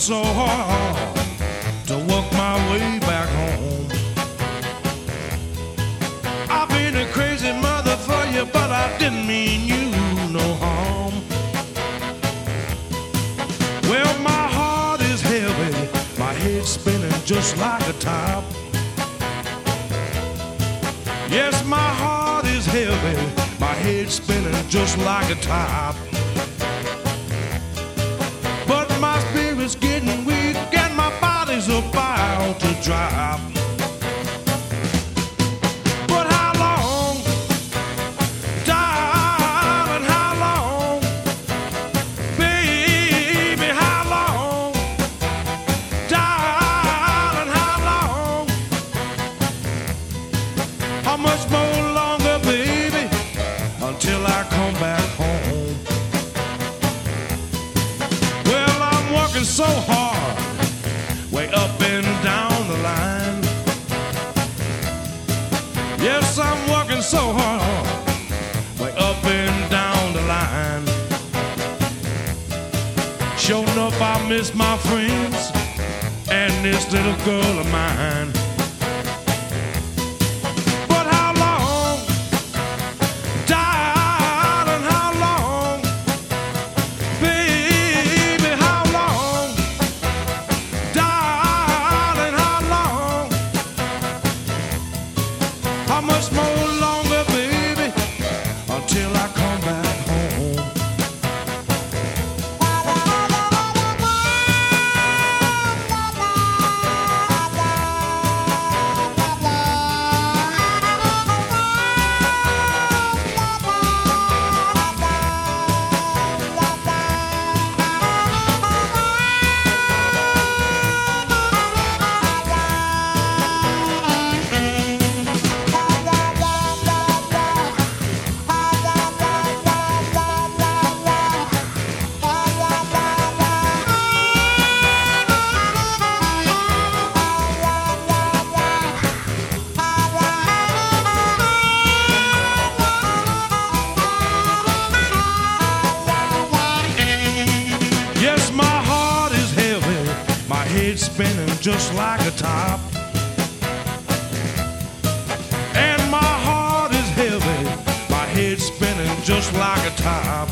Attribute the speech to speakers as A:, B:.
A: so hard to work my way back home. I've been a crazy mother for you, but I didn't mean you no harm. Well, my heart is heavy, my head's spinning just like a top. Yes, my heart is heavy, my head's spinning just like a top. But my spirit's getting weak and my body's about to drop. But how long, darling, how long, baby, how long, darling, how long, how much more longer, baby, until I come back home? Well, I'm working so hard, way up and down the line. Yes, I'm working so hard, way up and down the line. Sure enough, I miss my friends and this little girl of mine. But how long, darling, how long, baby, how long, darling, how long, how much more longer, baby, until I come back home? Yes, my heart is heavy, my head's spinning just like a top. And my heart is heavy, my head's spinning just like a top.